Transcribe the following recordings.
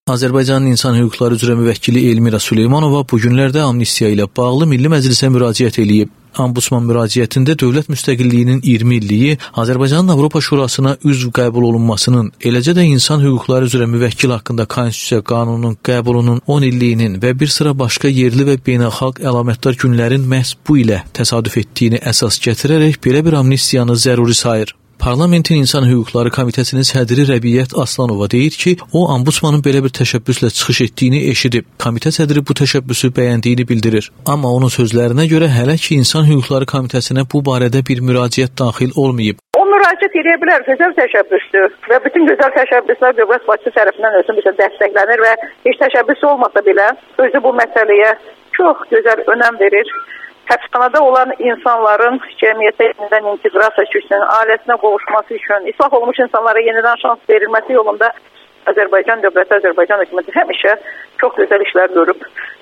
Azərbaycanın İnsan Hüquqları üzrə müvəkkili Elmira Süleymanova bu günlərdə amnistiya ilə bağlı Milli Məclisə müraciət edib. Ombudsman müraciətində dövlət müstəqilliyinin 20 illiyi, Azərbaycanın Avropa Şurasına üzv qəbul olunmasının, eləcə də insan hüquqları üzrə müvəkkil haqqında Konstitusiya qanununun qəbulunun 10 illiyinin və bir sıra başqa yerli və beynəlxalq əlamətdar günlərin məhz bu ilə təsadüf etdiyini əsas gətirərək belə bir amnistiyanı zəruri sayır. Parlamentin İnsan Hüquqları Komitəsinin sədri Rəbiyyət Aslanova deyir ki, o ombudsmanın belə bir təşəbbüslə çıxış etdiyini eşidib. Komitə sədri bu təşəbbüsü bəyəndiyini bildirir. Amma onun sözlərinə görə hələ ki İnsan Hüquqları Komitəsinə bu barədə bir müraciət daxil olmayıb. O müraciət edə bilər, gözəl təşəbbüsdür və bütün gözəl təşəbbüslər dövlət başçısı tərəfindən özü dəstəklənir və heç təşəbbüs olmasa belə özü bu məsələyə çox gözəl önəm verir. Həbsxanada olan insanların cəmiyyətə yenidən inteqrasiya üçün, ailəsinə qovuşması üçün, islah olmuş insanlara yenidən şans verilməsi yolunda Azərbaycan dövləti, Azərbaycan hökuməti həmişə çox gözəl işlər görüb.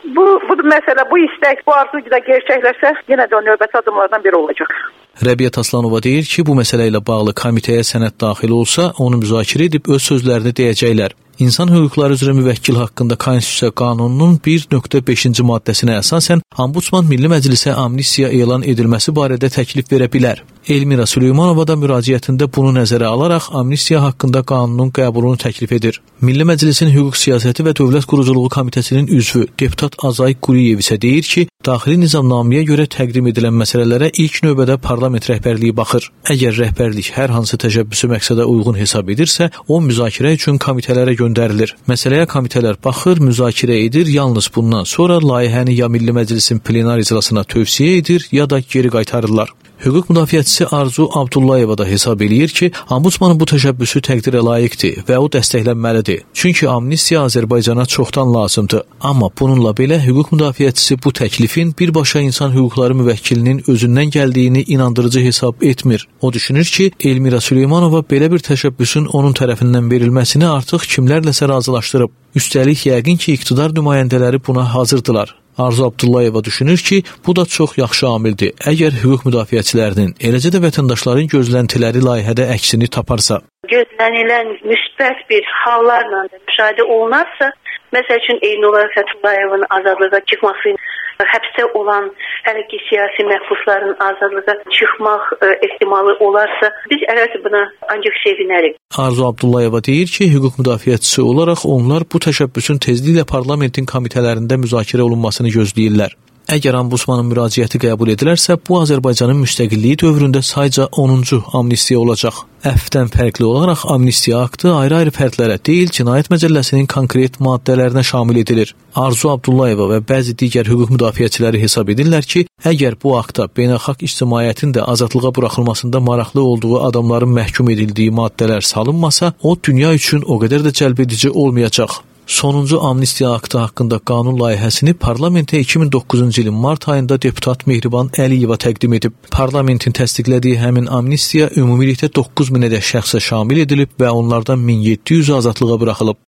Bu məsələ, bu istək, bu arzu da gerçəkləşsə, yenə də növbəti addımlardan biri olacaq. Rəbiyyət Aslanova deyir ki, bu məsələ ilə bağlı komitəyə sənəd daxil olsa, onu müzakirə edib öz sözlərini deyəcəklər. İnsan hüquqları üzrə müvəkkil haqqında Konstitusiya qanununun 1.5-ci maddəsinə əsasən Ombudsman Milli Məclisə amnistiya elan edilməsi barədə təklif verə bilər. Elmira Süleymanova da müraciətində bunu nəzərə alaraq amnistiya haqqında qanunun qəbulunu təklif edir. Milli Məclisin Hüquq Siyasəti və Dövlət Quruculuğu Komitəsinin üzvü deputat Azay Quliyev isə deyir ki, daxili nizamnaməyə görə təqdim edilən məsələlərə ilk növbədə parlament rəhbərliyi baxır. Əgər rəhbərlik hər hansı təşəbbüsü məqsədə uyğun hesab edirsə, o müzakirə üçün komitələrə göndərilir. Məsələyə komitələr baxır, müzakirə edir, yalnız bundan sonra layihəni ya Milli Məclisin plenar iclasına tövsiyə edir, ya da geri qaytarırlar. Hüquq müdafiəçisi Arzu Abdullayeva da hesab eləyir ki, ombudsmanın bu təşəbbüsü təqdirə layiqdir və o dəstəklənməlidir. Çünki amnistiya Azərbaycana çoxdan lazımdır. Amma bununla belə hüquq müdafiəçisi bu təklifin birbaşa insan hüquqları müvəkkilinin özündən gəldiyini inandırıcı hesab etmir. O düşünür ki, Elmira Süleymanova belə bir təşəbbüsün onun tərəfindən verilməsini artıq kimlərləsə razılaşdırıb. Üstəlik yəqin ki, iqtidar nümayəndələri buna hazırdılar. Arzu Abdullayeva düşünür ki, bu da çox yaxşı amildir. Əgər hüquq müdafiəçilərinin, eləcə də vətəndaşların gözləntiləri layihədə əksini taparsa. Gözlənilən müsbət bir hallarla müşahidə olunarsa, məsəl üçün Eynullah Fətullayevin azadlığa çıxması, həbsdə olan hələ ki siyasi məhbusların azadlığa çıxmaq ehtimalı olarsa, biz əlbəttə buna ancaq sevinərik. Arzu Abdullayeva deyir ki, hüquq müdafiəçisi olaraq onlar bu təşəbbüsün tezliklə parlamentin komitələrində müzakirə olunmasını gözləyirlər. Əgər ombudsmanın müraciəti qəbul edilərsə, bu Azərbaycanın müstəqilliyi dövründə sayca 10-cu amnistiya olacaq. Əfvdən fərqli olaraq amnistiya aktı ayrı-ayrı fərdlərə deyil, Cinayət Məcəlləsinin konkret maddələrinə şamil edilir. Arzu Abdullayeva və bəzi digər hüquq müdafiəçiləri hesab edirlər ki, əgər bu aktda beynəlxalq ictimaiyyətin də azadlığa buraxılmasında maraqlı olduğu adamların məhkum edildiyi maddələr salınmasa, o dünya üçün o qədər də cəlbedici olmayacaq. Sonuncu amnistiya aktı haqqında qanun layihəsini parlamentə 2009-cu ilin mart ayında deputat Mehriban Əliyeva təqdim edib. Parlamentin təsdiqlədiyi həmin amnistiya ümumilikdə 9000-ədək şəxsə şamil edilib və onlardan 1700 azadlığa buraxılıb.